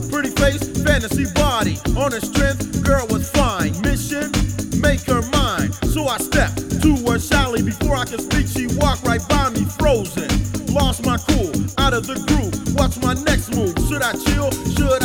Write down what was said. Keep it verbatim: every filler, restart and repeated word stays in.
Pretty face, fantasy body. On her strength, girl was fine. Mission, make her mine. So I stepped to her shyly. Before I could speak, she walked right by me, frozen. Lost my cool, out of the groove. What's my next move? Should I chill? Should